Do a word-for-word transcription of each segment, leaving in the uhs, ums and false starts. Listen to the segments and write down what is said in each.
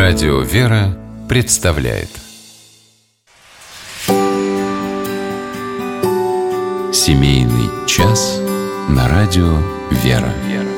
Радио «Вера» представляет Семейный час на радио «Вера».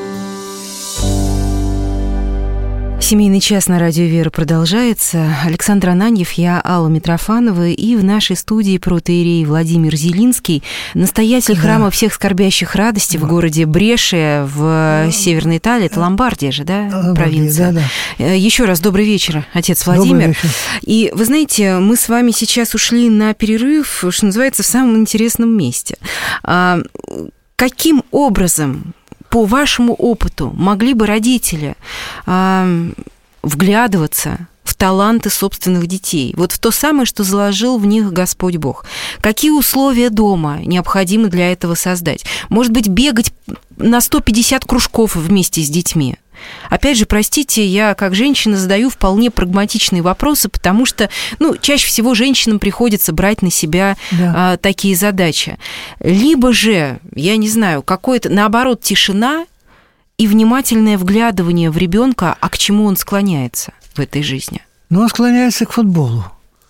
Семейный час на радио «Вера» продолжается. Александр Ананьев, я, Алла Митрофанова, и в нашей студии протоиерей Владимир Зелинский, настоятель да. храма всех скорбящих радости да. в городе Брешия в да. Северной Италии. Это Ломбардия же, да, Ломбардия, провинция? Да, да. Еще раз добрый вечер, отец Владимир. И вы знаете, мы с вами сейчас ушли на перерыв, что называется, в самом интересном месте. Каким образом, по вашему опыту, могли бы родители э, вглядываться в таланты собственных детей, вот в то самое, что заложил в них Господь Бог? Какие условия дома необходимо для этого создать? Может быть, бегать на сто пятьдесят кружков вместе с детьми? Опять же, простите, я как женщина задаю вполне прагматичные вопросы, потому что, ну, чаще всего женщинам приходится брать на себя да. а, такие задачи. Либо же, я не знаю, какое-то, наоборот, тишина и внимательное вглядывание в ребенка, а к чему он склоняется в этой жизни? Ну, он склоняется к футболу.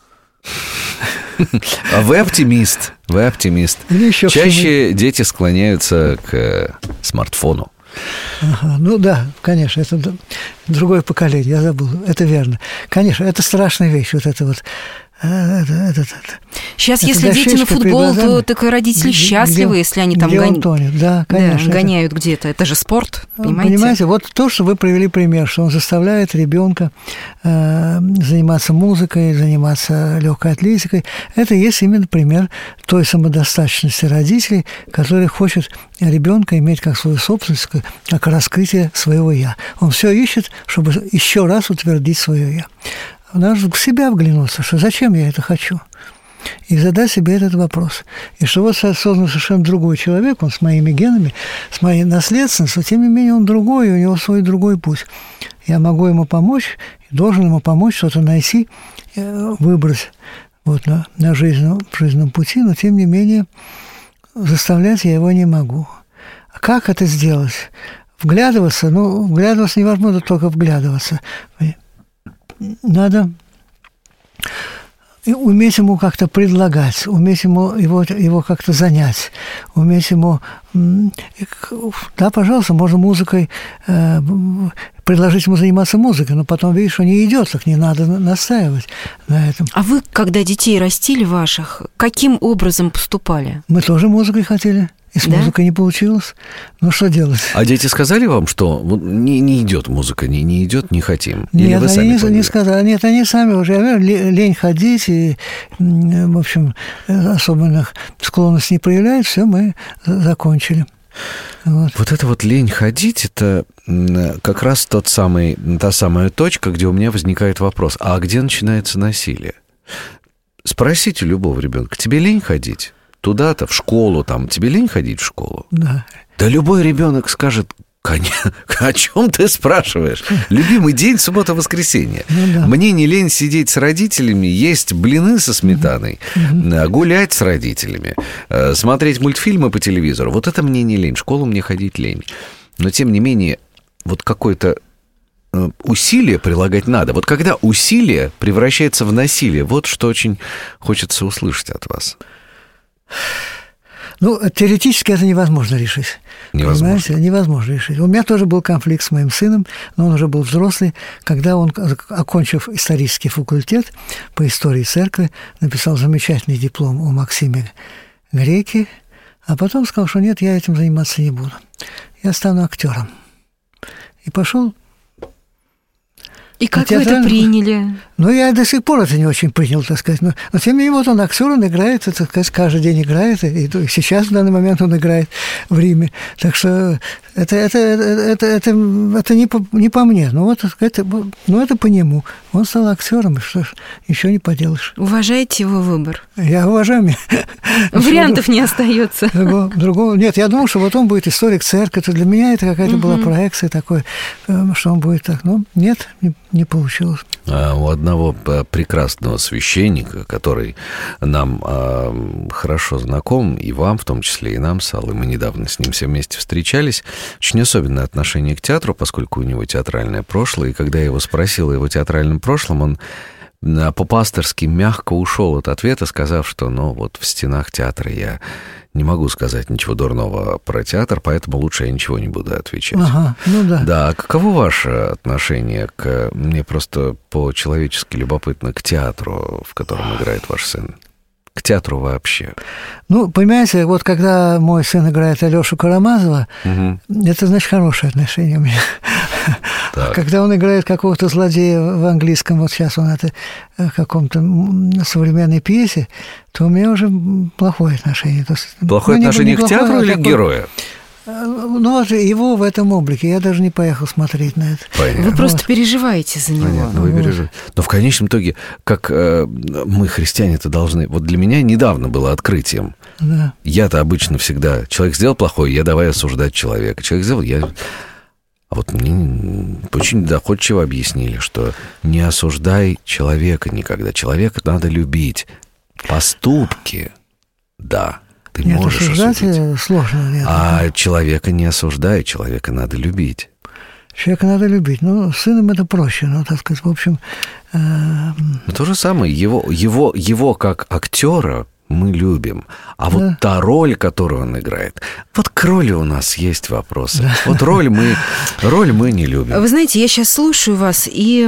А вы оптимист, вы оптимист. Чаще дети склоняются к смартфону. Ага, ну да, конечно, это другое поколение, я забыл, это верно. Конечно, это страшная вещь, вот это вот. Это, это, это. Сейчас, это если дети на футбол, то так родители где, счастливы, если они там гон... тонет. Да, конечно, да, гоняют это... где-то. Это же спорт, понимаете? Понимаете, вот то, что вы привели пример, что он заставляет ребенка э, заниматься музыкой, заниматься легкой атлетикой, это есть именно пример той самодостаточности родителей, который хочет ребенка иметь как свою собственность, как раскрытие своего «я». Он все ищет, чтобы еще раз утвердить свое «я». Надо к себя вглянуться, что зачем я это хочу, и задать себе этот вопрос. И что вот создан совершенно другой человек, он с моими генами, с моей наследственностью, тем не менее он другой, у него свой другой путь. Я могу ему помочь, должен ему помочь что-то найти, выбрать вот на, на жизненном, жизненном пути, но тем не менее заставлять я его не могу. А как это сделать? Вглядываться? Ну, вглядываться невозможно только вглядываться. Надо уметь ему как-то предлагать, уметь ему его, его как-то занять, уметь ему... Да, пожалуйста, можно музыкой, э, предложить ему заниматься музыкой, но потом видишь, что не идет, так не надо настаивать на этом. А вы, когда детей растили ваших, каким образом поступали? Мы тоже музыкой хотели. И с да? музыкой не получилось. Ну, что делать? А дети сказали вам, что не, не идет музыка, не, не идет, не хотим? Или нет, вы сами они не, не сказали. Нет, они сами уже, лень ходить, и, в общем, особенных склонностей не проявляют, все, мы закончили. Вот. Вот это вот лень ходить, это как раз тот самый, та самая точка, где у меня возникает вопрос, а где начинается насилие? Спросите любого ребенка, тебе лень ходить? Туда-то, в школу, там, тебе лень ходить в школу? Да. Да любой ребенок скажет, о чем ты спрашиваешь? Любимый день, суббота-воскресенье. Ну, да. Мне не лень сидеть с родителями, есть блины со сметаной, mm-hmm. гулять с родителями, смотреть мультфильмы по телевизору. Вот это мне не лень, в школу мне ходить лень. Но, тем не менее, вот какое-то усилие прилагать надо. Вот когда усилие превращается в насилие, вот что очень хочется услышать от вас. Ну, теоретически это невозможно решить. Невозможно. Понимаете? Невозможно решить. У меня тоже был конфликт с моим сыном, но он уже был взрослый, когда он, окончив исторический факультет по истории церкви, написал замечательный диплом о Максиме Греке, а потом сказал, что нет, я этим заниматься не буду. Я стану актером. И пошел. И как вы это приняли? Ну, я до сих пор это не очень принял, так сказать. Но, но тем не менее, вот он актер, он играет, так сказать, каждый день играет, и, и сейчас в данный момент он играет в Риме. Так что это, это, это, это, это не, по, не по мне, но вот это, ну, это по нему. Он стал актером, и что ж, ничего не поделаешь. Уважаете его выбор? Я уважаю. Вариантов не остается. Другого, другого. Нет, я думал, что вот он будет историк церкви, то для меня это какая-то была проекция такой, что он будет так. Ну, нет, не не получилось. У одного прекрасного священника, который нам э, хорошо знаком, и вам в том числе, и нам с Аллой, мы недавно с ним все вместе встречались, очень особенное отношение к театру, поскольку у него театральное прошлое, и когда я его спросил о его театральном прошлом, он по-пасторски мягко ушел от ответа, сказав, что, ну, вот в стенах театра я не могу сказать ничего дурного про театр, поэтому лучше я ничего не буду отвечать. Ага, ну да. Да, а каково ваше отношение к... Мне просто по-человечески любопытно к театру, в котором играет ваш сын? К театру вообще? Ну, понимаете, вот когда мой сын играет Алёшу Карамазова, угу. это значит хорошее отношение у меня. Так. Когда он играет какого-то злодея в английском, вот сейчас он это в каком-то современной пьесе, то у меня уже плохое отношение. То есть, плохое ну, отношение не, не к театру плохое, или а к герою? Ну, вот его в этом облике. Я даже не поехал смотреть на это. Понятно. Вы просто вот. переживаете за него. Понятно, вы Вот. переживаете. Но в конечном итоге, как э, мы, христиане-то, должны... Вот для меня недавно было открытием. Да. Я-то обычно всегда... Человек сделал плохое, я давай осуждать человека. Человек сделал, я... А вот мне очень доходчиво объяснили, что не осуждай человека никогда. Человека надо любить. Поступки, да, ты Нет, можешь осуждать осудить. сложно. Нет. А человека не осуждай, человека надо любить. Человека надо любить. Ну, с сыном это проще. Ну, так сказать, в общем... Э... Но то же самое. Его, его, его как актера мы любим. А вот да. та роль, которую он играет, вот к роли у нас есть вопросы. Да. Вот роль мы, роль мы не любим. Вы знаете, я сейчас слушаю вас и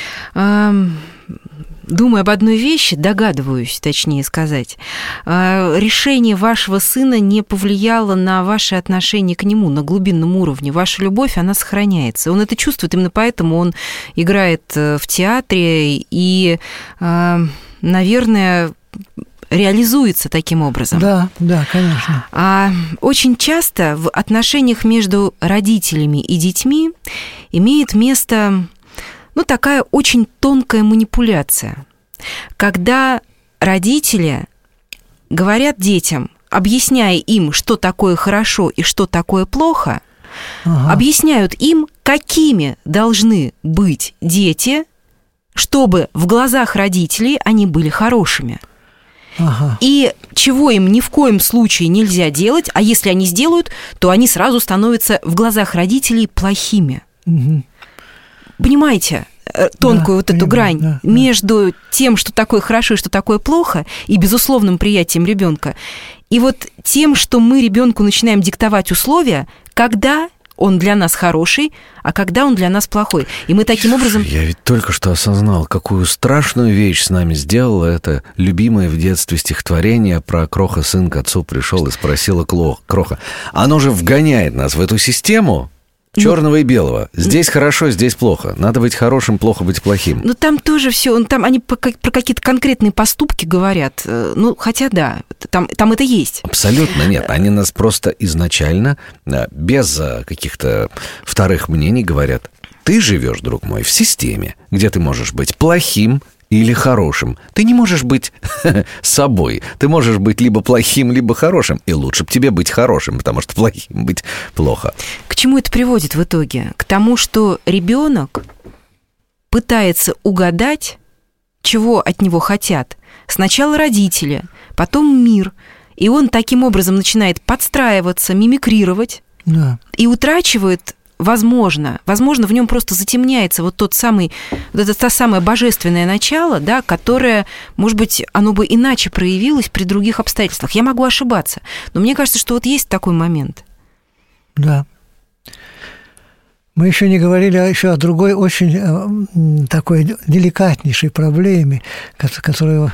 э, думаю об одной вещи, догадываюсь, точнее сказать. Э, решение вашего сына не повлияло на ваши отношения к нему на глубинном уровне. Ваша любовь, она сохраняется. Он это чувствует, именно поэтому он играет в театре и, э, наверное... реализуется таким образом. Да, да, конечно. А очень часто в отношениях между родителями и детьми имеет место, ну, такая очень тонкая манипуляция, когда родители говорят детям, объясняя им, что такое хорошо и что такое плохо, ага. объясняют им, какими должны быть дети, чтобы в глазах родителей они были хорошими. Ага. И чего им ни в коем случае нельзя делать, а если они сделают, то они сразу становятся в глазах родителей плохими. Угу. Понимаете тонкую да, вот эту понимаю, грань да, между да. тем, что такое хорошо и что такое плохо, и безусловным приятием ребенка, и вот тем, что мы ребенку начинаем диктовать условия, когда он для нас хороший, а когда он для нас плохой. И мы таким образом... Я ведь только что осознал, какую страшную вещь с нами сделала это любимое в детстве стихотворение про «Кроха сын к отцу пришел и спросила Кроха». Оно же вгоняет нас в эту систему черного и белого. Здесь хорошо, здесь плохо. Надо быть хорошим, плохо быть плохим. Ну, там тоже все, там они про какие-то конкретные поступки говорят. Ну, хотя да, там, там это есть. Абсолютно нет. Они нас просто изначально, без каких-то вторых мнений говорят: ты живешь, друг мой, в системе, где ты можешь быть плохим или хорошим. Ты не можешь быть собой. Ты можешь быть либо плохим, либо хорошим. И лучше бы тебе быть хорошим, потому что плохим быть плохо. К чему это приводит в итоге? К тому, что ребенок пытается угадать, чего от него хотят. Сначала родители, потом мир. И он таким образом начинает подстраиваться, мимикрировать, да. и утрачивает... Возможно, возможно, в нем просто затемняется вот тот самый, вот это то самое божественное начало, да, которое, может быть, оно бы иначе проявилось при других обстоятельствах. Я могу ошибаться, но мне кажется, что вот есть такой момент. Да. Мы еще не говорили еще о другой очень такой деликатнейшей проблеме, которая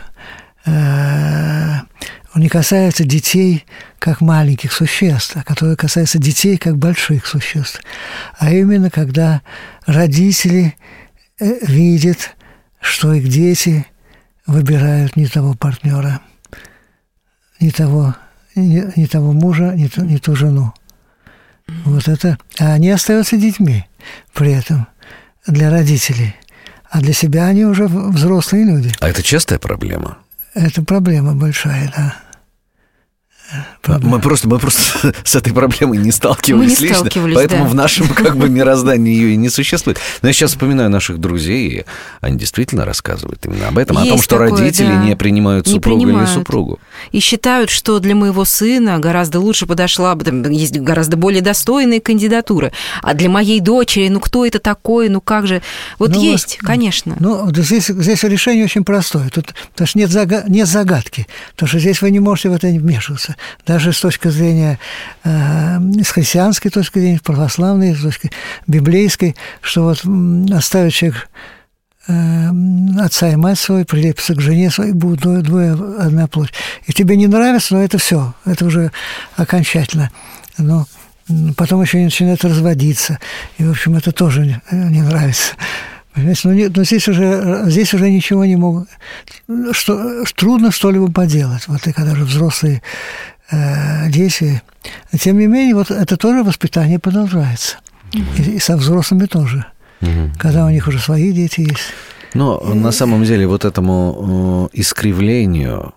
не касается детей как маленьких существ, а которая касается детей как больших существ. А именно, когда родители видят, что их дети выбирают не того партнера, не того, не, не того мужа, не ту, не ту жену. Вот это. А они остаются детьми при этом для родителей. А для себя они уже взрослые люди. А это частая проблема? Это проблема большая, да. Мы просто, мы просто с этой проблемой не сталкивались не лично, сталкивались, поэтому да. в нашем как бы мироздании ее и не существует. Но я сейчас вспоминаю наших друзей, и они действительно рассказывают именно об этом, Есть о том, что такое, родители да. не принимают Не супруга принимают. или супругу. И считают, что для моего сына гораздо лучше подошла бы, там есть гораздо более достойные кандидатуры, а для моей дочери, ну кто это такой, ну как же... Вот ну, есть, вот, конечно. Ну, здесь, здесь решение очень простое, тут, потому что нет, зага, нет загадки, потому что здесь вы не можете в это не вмешиваться. Даже с точки зрения, э, с христианской точки зрения, православной, с точки библейской, что вот оставит человек э, отца и мать свою, прилепится к жене своей, будут двое, двое одна плоть. И тебе не нравится, но это все, это уже окончательно. Но потом еще и начинает разводиться. И, в общем, это тоже не, не нравится. Понимаете? Но, не, но здесь, уже, здесь уже ничего не могут... Что, трудно что-либо поделать. Вот и когда же взрослые э, дети... Тем не менее, вот это тоже воспитание продолжается. Mm-hmm. И, и со взрослыми тоже. Mm-hmm. Когда у них уже свои дети есть. Но и... на самом деле вот этому э, искривлению,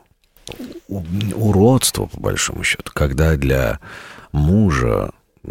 уродству, по большому счету, когда для мужа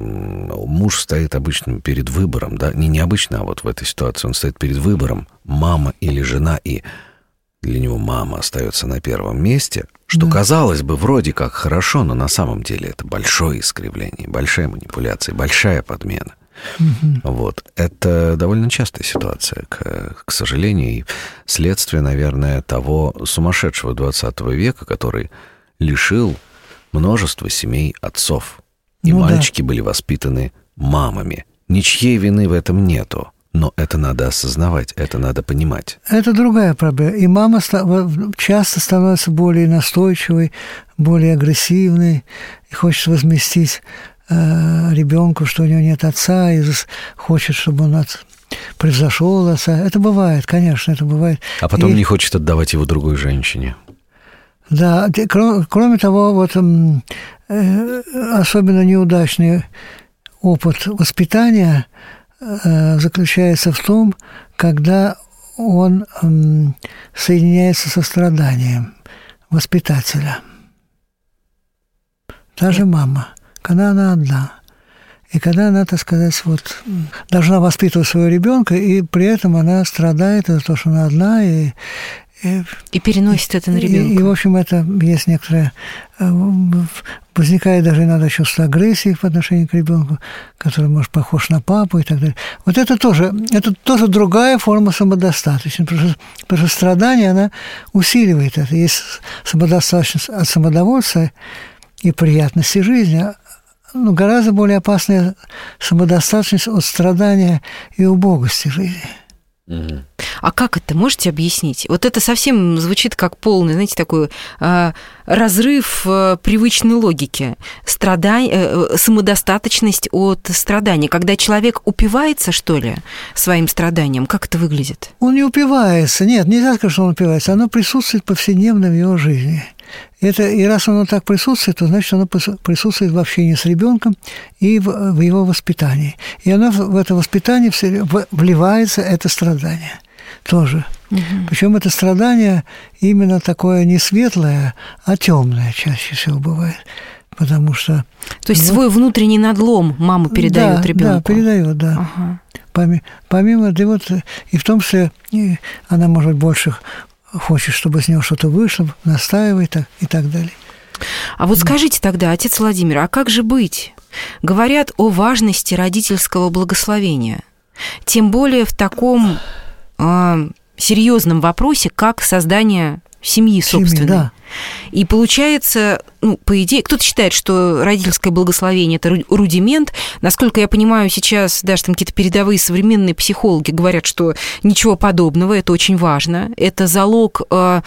муж стоит обычно перед выбором, да, не необычно, а вот в этой ситуации он стоит перед выбором, мама или жена, и для него мама остается на первом месте, что, да. казалось бы, вроде как хорошо, но на самом деле это большое искривление, большая манипуляция, большая подмена. Угу. Вот. Это довольно частая ситуация, к, к сожалению, и следствие, наверное, того сумасшедшего двадцатого века, который лишил множества семей отцов. И ну, мальчики да. были воспитаны мамами. Ничьей вины в этом нету. Но это надо осознавать, это надо понимать. Это другая проблема. И мама часто становится более настойчивой, более агрессивной, и хочет возместить э, ребенку, что у него нет отца, и хочет, чтобы он от... превзошел отца. Это бывает, конечно, это бывает. А потом и... не хочет отдавать его другой женщине. Да, кроме того, вот э, особенно неудачный опыт воспитания э, заключается в том, когда он э, соединяется со страданием воспитателя. Та же мама, когда она одна. И когда она, так сказать, вот, должна воспитывать своего ребенка, и при этом она страдает из-за того, что она одна, и И, и переносит это на ребенка. И, и, в общем, это есть некоторое... Возникает даже иногда чувство агрессии по отношению к ребенку, который, может, похож на папу и так далее. Вот это тоже, это тоже другая форма самодостаточности, потому что, потому что страдание, она усиливает это. Есть самодостаточность от самодовольства и приятности жизни, но гораздо более опасная самодостаточность от страдания и убогости жизни. Угу. А как это, можете объяснить? Вот это совсем звучит как полный, знаете, такой э, разрыв э, привычной логики. Страдань, э, самодостаточность от страдания. Когда человек упивается, что ли, своим страданием, как это выглядит? Он не упивается. Нет, нельзя сказать, что он упивается. Оно присутствует повседневно в его жизни. Это, и раз оно так присутствует, то значит, оно присутствует в общении с ребенком и в, в его воспитании. И оно в это воспитание вливается, это страдание тоже. Угу. Причем это страдание именно такое не светлое, а темное чаще всего бывает. Потому что... То есть вот, свой внутренний надлом мама передает да, ребенку. Да, передает, да. Ага. Помимо, помимо, да вот, и в том числе и она, может быть, больше хочет, чтобы с него что-то вышло, настаивает и так далее. А вот скажите тогда, отец Владимир, а как же быть? Говорят о важности родительского благословения. Тем более в таком э, серьезном вопросе, как создание семьи собственной. Семьи, да. И получается, ну, по идее, кто-то считает, что родительское благословение – это рудимент. Насколько я понимаю, сейчас даже там какие-то передовые современные психологи говорят, что ничего подобного, это очень важно. Это залог э,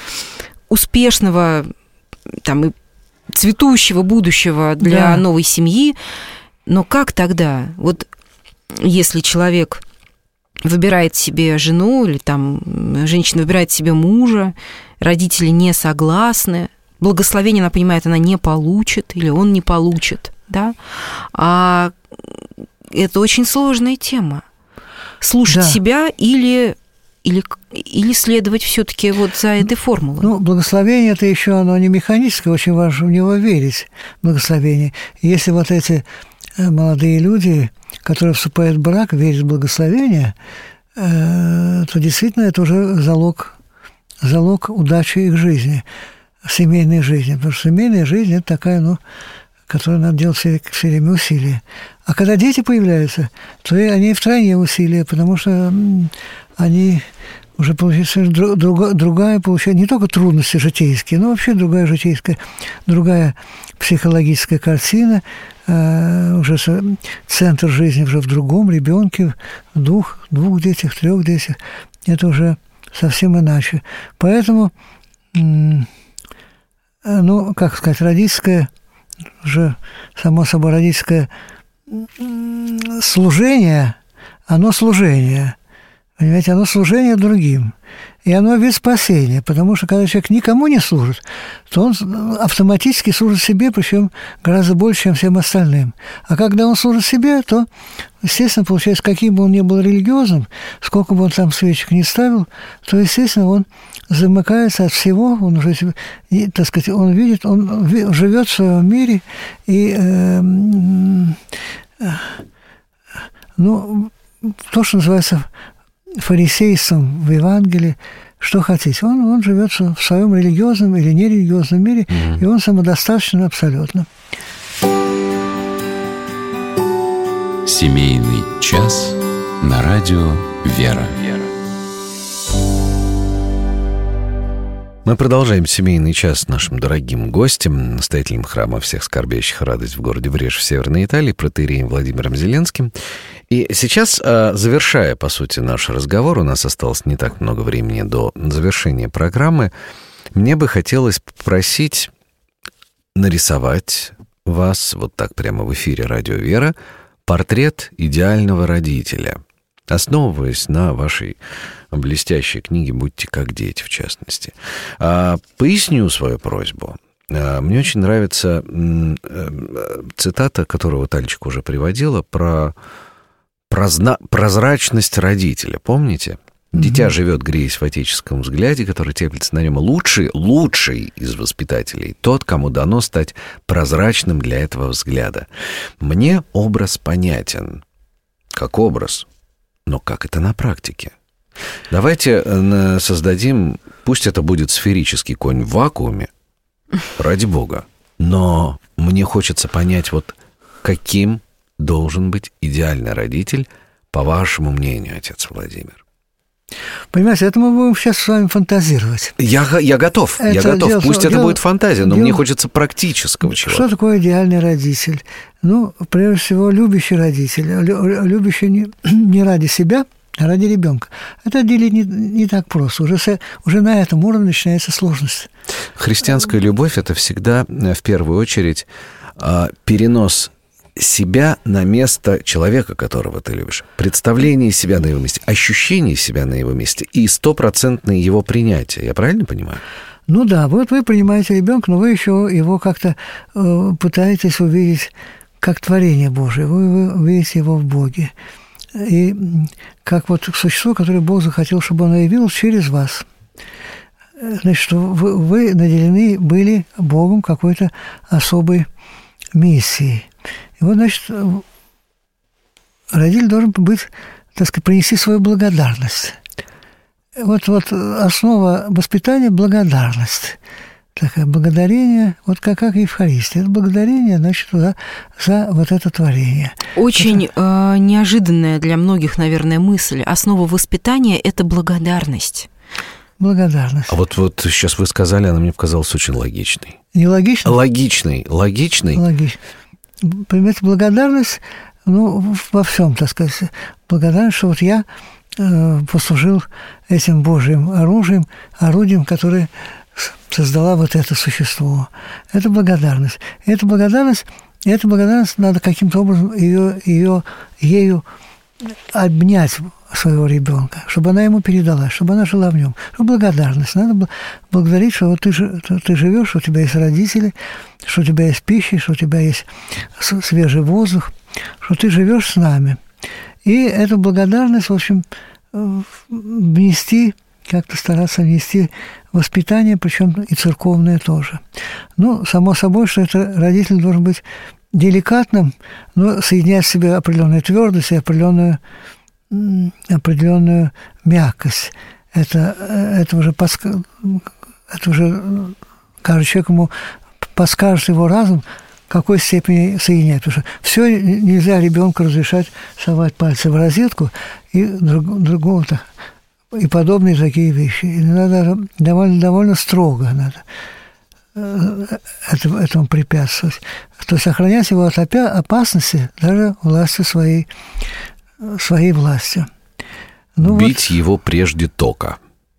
успешного там, и цветущего будущего для да. новой семьи. Но как тогда? Вот если человек выбирает себе жену, или там женщина выбирает себе мужа, родители не согласны, благословение, она понимает, она не получит, или он не получит, да? А это очень сложная тема. Слушать да. себя или Или, или следовать все-таки вот за этой формулой? Ну, благословение – это еще оно не механическое, очень важно в него верить, благословение. И если вот эти молодые люди, которые вступают в брак, верят в благословение, то действительно это уже залог, залог удачи их жизни, семейной жизни. Потому что семейная жизнь – это такая, ну, которую надо делать все, все время усилия. А когда дети появляются, то и они втройне усилия, потому что они уже получается друг, другая, получается, не только трудности житейские, но вообще другая житейская, другая психологическая картина, э, уже центр жизни уже в другом ребенке, в двух, двух детях, трех детях. Это уже совсем иначе. Поэтому, э, ну, как сказать, родительское, уже само собой родительское служение, оно служение. Понимаете, оно служение другим. И оно вид спасения, потому что когда человек никому не служит, то он автоматически служит себе, причем гораздо больше, чем всем остальным. А когда он служит себе, то, естественно, получается, каким бы он ни был религиозным, сколько бы он там свечек не ставил, то, естественно, он замыкается от всего, он уже, так сказать, он видит, он живет в своем мире, и, э, э, ну, то, что называется фарисейством в Евангелии, что хотите. Он, он живет в своем религиозном или нерелигиозном мире, mm-hmm. и он самодостаточен абсолютно. Семейный час на радио «Вера». Мы продолжаем семейный час с нашим дорогим гостем, настоятелем храма всех скорбящих радость в городе Вреж в Северной Италии, протоиереем Владимиром Зеленским. И сейчас, завершая, по сути, наш разговор, у нас осталось не так много времени до завершения программы, мне бы хотелось попросить нарисовать вас, вот так прямо в эфире «Радио Вера», портрет идеального родителя, основываясь на вашей блестящей книге «Будьте как дети», в частности. Поясню свою просьбу. Мне очень нравится цитата, которую Тальчик уже приводила, про прозна... прозрачность родителя. Помните? Дитя mm-hmm. живет, греясь в отеческом взгляде, который теплится на нем. Лучший, лучший из воспитателей тот, кому дано стать прозрачным для этого взгляда. Мне образ понятен, как образ, но как это на практике? Давайте создадим, пусть это будет сферический конь в вакууме, ради бога, но мне хочется понять, вот каким должен быть идеальный родитель, по вашему мнению, отец Владимир. Понимаете, это мы будем сейчас с вами фантазировать. Я, я готов, это я готов. Дело, Пусть дело, это будет фантазия, но дело, мне хочется практического чего-то. Что такое идеальный родитель? Ну, прежде всего, любящий родитель. Любящий не, не ради себя, а ради ребенка. Это отделить не, не так просто. Уже, уже на этом уровне начинается сложность. Христианская любовь – это всегда, в первую очередь, перенос себя на место человека, которого ты любишь. Представление себя на его месте, ощущение себя на его месте и стопроцентное его принятие. Я правильно понимаю? Ну да, вот вы принимаете ребенка, но вы еще его как-то э, пытаетесь увидеть как творение Божие. Вы, вы видите его в Боге. И как вот существо, которое Бог захотел, чтобы оно явилось через вас. Значит, вы, вы наделены были Богом какой-то особой миссией. И вот, значит, родитель должен быть, так сказать, принести свою благодарность. Вот, вот основа воспитания – благодарность. Такое благодарение, вот как, как Евхаристия. Это благодарение, значит, за, за вот это творение. Очень это... э, неожиданная для многих, наверное, мысль. Основа воспитания – это благодарность. Благодарность. А вот, вот сейчас вы сказали, она мне показалась очень логичной. Не логичной? Логичной. Логичной. Логичной. Понимаете, благодарность, ну, во всем, так сказать. Благодарность, что вот я э, послужил этим Божьим оружием, орудием, которое создала вот это существо. Это благодарность. И эта благодарность, и эта благодарность надо каким-то образом ее, ее, ею обнять своего ребенка, чтобы она ему передала, чтобы она жила в нем. Благодарность. Надо благодарить, что вот ты, ты живешь, что у тебя есть родители, что у тебя есть пища, что у тебя есть свежий воздух, что ты живешь с нами. И эту благодарность, в общем, внести, как-то стараться внести воспитание, причем и церковное тоже. Ну, само собой, что это родитель должен быть деликатным, но соединять в себе определенную твердость и определенную, определенную мягкость. Это, это уже подска... это уже каждый человек ему подскажет его разум, в какой степени соединять. Потому что все нельзя ребенку разрешать совать пальцы в розетку и друг, другому так, и подобные такие вещи. Иногда довольно, довольно строго надо этому, этому препятствовать. То есть охранять его от опасности даже властью своей, своей властью. Ну, Бить вот. его прежде тока.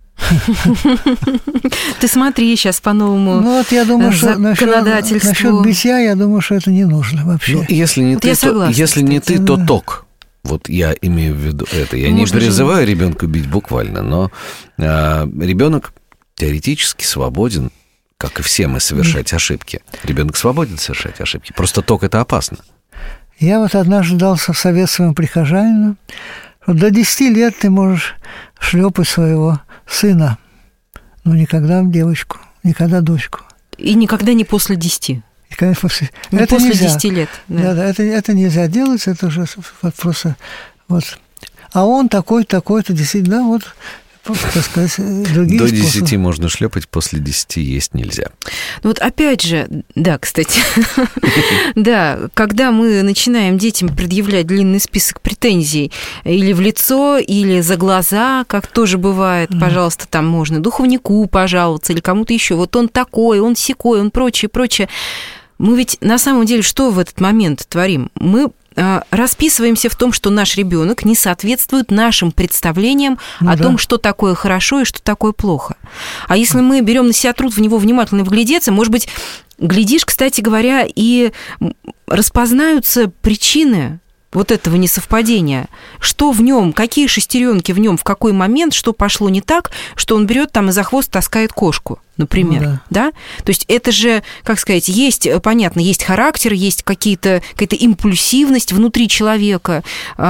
Ты смотри сейчас по новому ну, вот я думаю, что законодательству. Насчет битья, я думаю, что это не нужно вообще. Ну, если не вот ты, согласна, то, если не ты, то да. ток. Вот я имею в виду это. Я Можно не призываю же... ребенка бить буквально, но а, ребенок теоретически свободен, как и все мы, совершать ошибки. Ребенок свободен совершать ошибки. Просто ток это опасно. Я вот однажды дал совет своему прихожанину, что до десяти лет ты можешь шлепать своего сына, но никогда девочку, никогда дочку. И никогда не после десяти. И, конечно, после, не это после нельзя. десяти лет. Да. Да, да, это, это нельзя делать, это уже просто вот. А он такой, такой-то, действительно, да, вот, так сказать, другие До способы. десяти можно шлепать, после десяти есть нельзя. Ну вот опять же, да, кстати, да, когда мы начинаем детям предъявлять длинный список претензий или в лицо, или за глаза, как тоже бывает, пожалуйста, там можно духовнику пожаловаться или кому-то еще, вот он такой, он сякой, он прочее, прочее. Мы ведь на самом деле что в этот момент творим? Мы расписываемся в том, что наш ребенок не соответствует нашим представлениям ну, о да. том, что такое хорошо и что такое плохо. А если мы берем на себя труд в него внимательно вглядеться, может быть, глядишь, кстати говоря, и распознаются причины вот этого несовпадения. Что в нем, какие шестеренки в нем, в какой момент, что пошло не так, что он берет там и за хвост таскает кошку, например. Ну, да. Да? То есть это же, как сказать, есть, понятно, есть характер, есть какие-то, какая-то импульсивность внутри человека,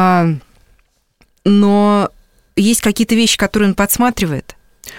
но есть какие-то вещи, которые он подсматривает.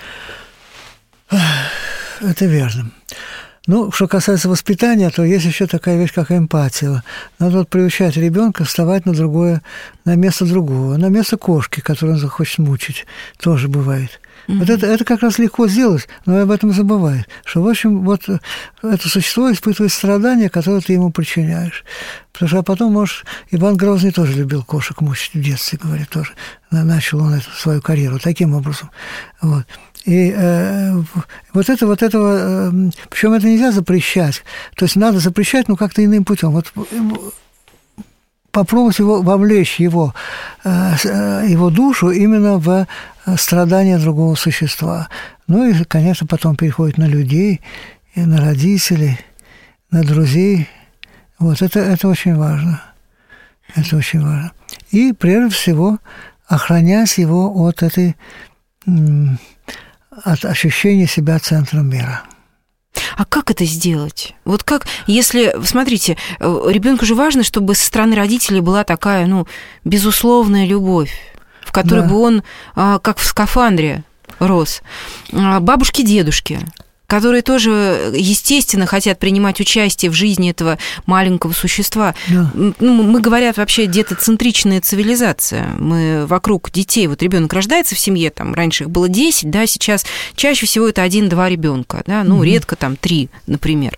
Это верно. Ну, что касается воспитания, то есть еще такая вещь, как эмпатия. Надо вот приучать ребенка вставать на другое, на место другого, на место кошки, которую он захочет мучить, тоже бывает. Mm-hmm. Вот это, это как раз легко сделать, но об этом забывает. Что, в общем, вот это существо испытывает страдания, которые ты ему причиняешь. Потому что а потом, может, Иван Грозный тоже любил кошек мучить в детстве, говорит, тоже. Начал он эту свою карьеру таким образом. Вот. И э, вот это, вот этого, э, причем это нельзя запрещать. То есть надо запрещать, но как-то иным путем. Вот попробовать его, вовлечь его, э, его душу именно в страдания другого существа. Ну и, конечно, потом переходит на людей, и на родителей, на друзей. Вот это, это очень важно. Это очень важно. И прежде всего охранять его от этой... М- от ощущения себя центром мира. А как это сделать? Вот как, если, смотрите, ребенку же важно, чтобы со стороны родителей была такая, ну, безусловная любовь, в которой да. бы он, как в скафандре, рос. Бабушки, дедушки, которые тоже, естественно, хотят принимать участие в жизни этого маленького существа. Да. Ну, мы, говорят, вообще детоцентричная цивилизация. Мы вокруг детей, вот ребенок рождается в семье, там раньше их было десять, да, сейчас чаще всего это один-два ребенка, да, ну, угу. редко там три, например.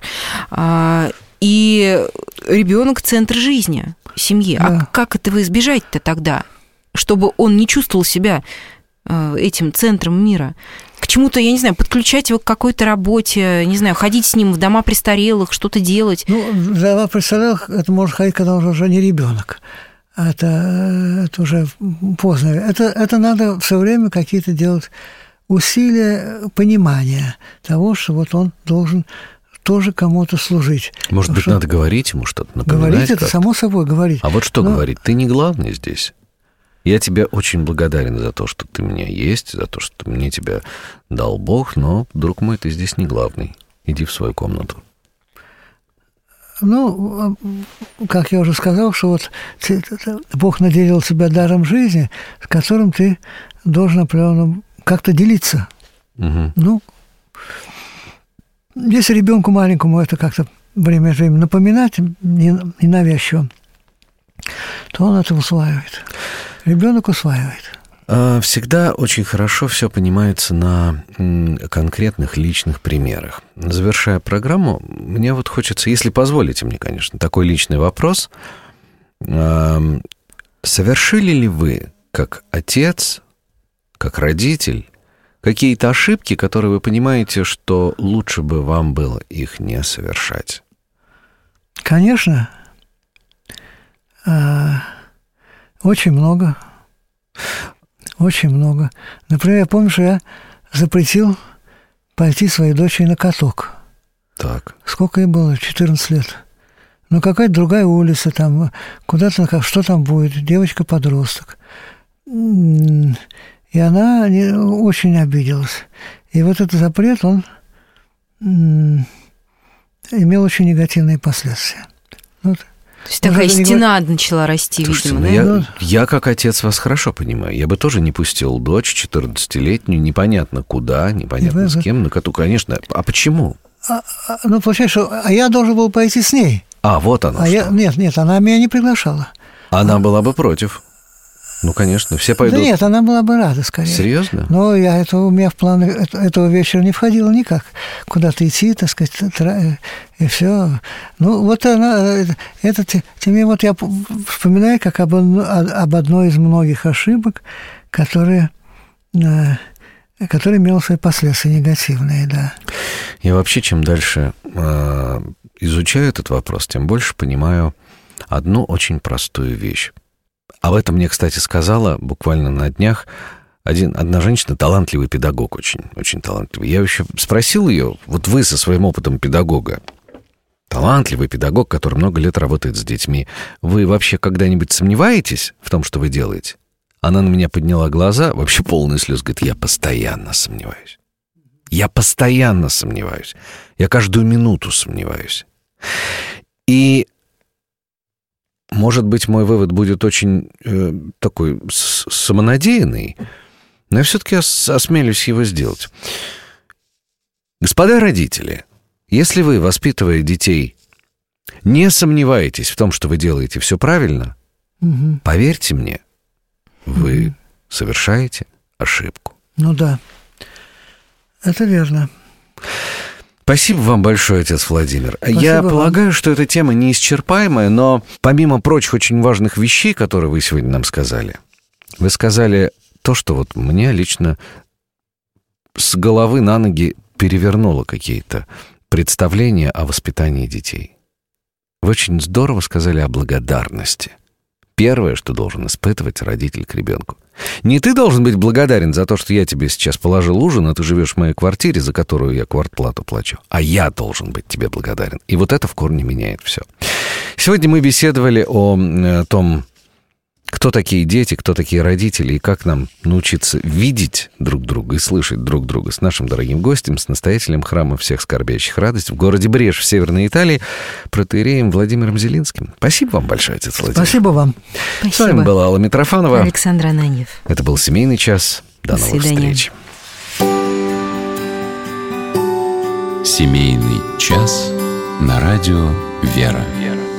И ребенок центр жизни семьи. Да. А как этого избежать-то тогда, чтобы он не чувствовал себя этим центром мира? К чему-то, я не знаю, подключать его к какой-то работе, не знаю, ходить с ним в дома престарелых, что-то делать. Ну, в дома престарелых это может ходить, когда он уже не ребенок. Это, это уже поздно. Это, это надо все время какие-то делать усилия понимания того, что вот он должен тоже кому-то служить. Может быть, что... надо говорить ему что-то, напоминать? Говорить это как-то. Само собой говорить. А вот что Но... говорить? Ты не главный здесь. Я тебе очень благодарен за то, что ты у меня есть, за то, что мне тебя дал Бог, но, друг мой, ты здесь не главный. Иди в свою комнату. Ну, как я уже сказал, что вот Бог наделил тебя даром жизни, с которым ты должен определенно как-то делиться. Угу. Ну, если ребенку маленькому это как-то время от времени напоминать ненавязчиво, то он это усваивает. Ребенок усваивает. Всегда очень хорошо все понимается на конкретных личных примерах. Завершая программу, мне вот хочется, если позволите мне, конечно, такой личный вопрос. Совершили ли вы, как отец, как родитель, какие-то ошибки, которые вы понимаете, что лучше бы вам было их не совершать? Конечно. Очень много. Очень много. Например, я помню, что я запретил пойти своей дочери на каток. Так. Сколько ей было? четырнадцать лет. Ну, какая-то другая улица там, куда-то, что там будет, девочка-подросток. И она не, очень обиделась. И вот этот запрет, он имел очень негативные последствия. Вот. То есть такая стена говор... начала расти, Слушайте, видимо, ну да? Я, ну, я, как отец, вас хорошо понимаю. Я бы тоже не пустил дочь четырнадцатилетнюю, непонятно куда, непонятно с кем, на коту, конечно. А почему? А, а, ну, получается, что а я должен был пойти с ней. А, вот оно а что. Я, нет, нет, она меня не приглашала. Она а... была бы против. Ну, конечно, все пойдут. Да нет, она была бы рада, скорее. Серьезно? Но я, это, у меня в планы этого вечера не входило никак. Куда-то идти, так сказать, и все. Ну, вот она, это, тебе вот я вспоминаю как об, об одной из многих ошибок, которые, которые имели свои последствия негативные, да. Я вообще, чем дальше э, изучаю этот вопрос, тем больше понимаю одну очень простую вещь. Об этом мне, кстати, сказала буквально на днях один, одна женщина, талантливый педагог, очень, очень талантливый. Я еще спросил ее, вот вы со своим опытом педагога, талантливый педагог, который много лет работает с детьми, вы вообще когда-нибудь сомневаетесь в том, что вы делаете? Она на меня подняла глаза, вообще полные слез, говорит, я постоянно сомневаюсь. Я постоянно сомневаюсь. Я каждую минуту сомневаюсь. И может быть, мой вывод будет очень э, такой самонадеянный, но я все-таки ос- осмелюсь его сделать. Господа родители, если вы, воспитывая детей, не сомневаетесь в том, что вы делаете все правильно, угу. поверьте мне, вы угу. совершаете ошибку. Ну да, это верно. Спасибо вам большое, отец Владимир. Спасибо Я вам. полагаю, что эта тема неисчерпаемая, но помимо прочих очень важных вещей, которые вы сегодня нам сказали, вы сказали то, что вот мне лично с головы на ноги перевернуло какие-то представления о воспитании детей. Вы очень здорово сказали о благодарности. Первое, что должен испытывать родитель к ребенку. Не ты должен быть благодарен за то, что я тебе сейчас положил ужин, а ты живешь в моей квартире, за которую я квартплату плачу. А я должен быть тебе благодарен. И вот это в корне меняет все. Сегодня мы беседовали о том, кто такие дети, кто такие родители, и как нам научиться видеть друг друга и слышать друг друга с нашим дорогим гостем, с настоятелем храма всех скорбящих радость в городе Бреж в Северной Италии, протоиереем Владимиром Зелинским. Спасибо вам большое, отец Владимир. Спасибо вам. Спасибо. С вами была Алла Митрофанова. Александр Ананьев. Это был «Семейный час». До, До новых свидания. встреч. «Семейный час» на радио «Вера».